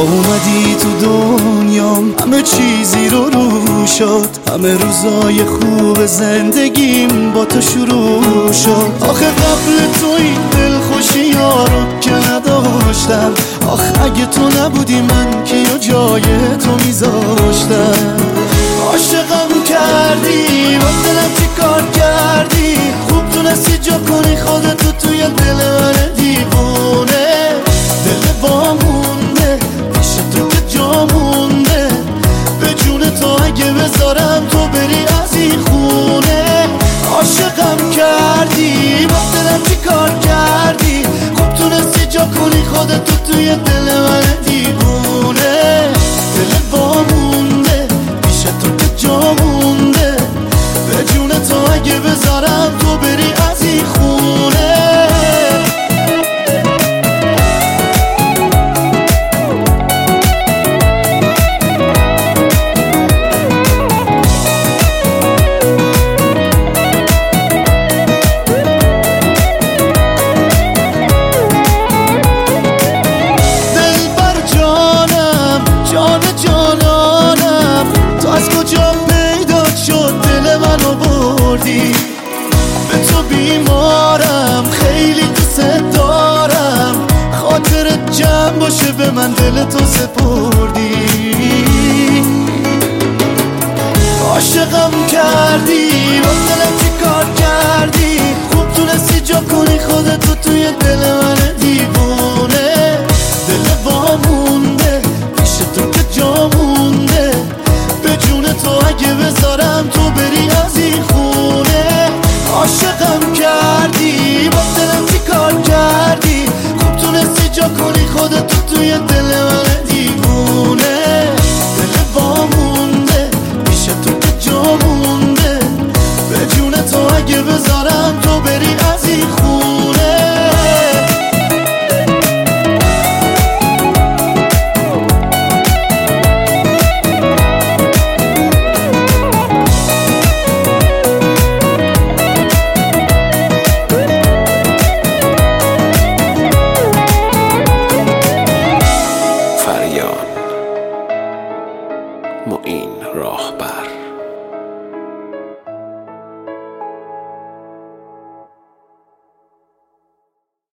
اومدی تو دنیام همه چیزی رو شد، همه روزای خوب زندگیم با تو شروع شد. آخه قبل تو این دلخوشی ها رو که نداشتم، آخه اگه تو نبودی من که یا جای تو میذاشتم. عاشقم کردی با دلم چی کار کردی، خوب تونستی جا کنی خودتو توی دل من دیوونه. دل با مونده پیش تو که جا مونده، به جون تو اگه بذارم تو بری از این خونه. عاشقم کردی با دلم چی کار کردی، خوب تونستی جا کنی خودتو توی دل من دیوونه. دل با مونده پیش تو که جا مونده، به جون تو اگه بذارم تو بری از این خونه. به تو بیمارم خیلی دوست دارم، خاطرت جمع باشه به من دل تو سپردی. عاشقم کردی با دلم چی کار کردی، خوب تونستی جا کنی خودتو توی دل من دیوونه. دل با مونده پیش تو که جا مونده، به جون تو اگه بذارم تو بری از این خونه. عاشقم کردی با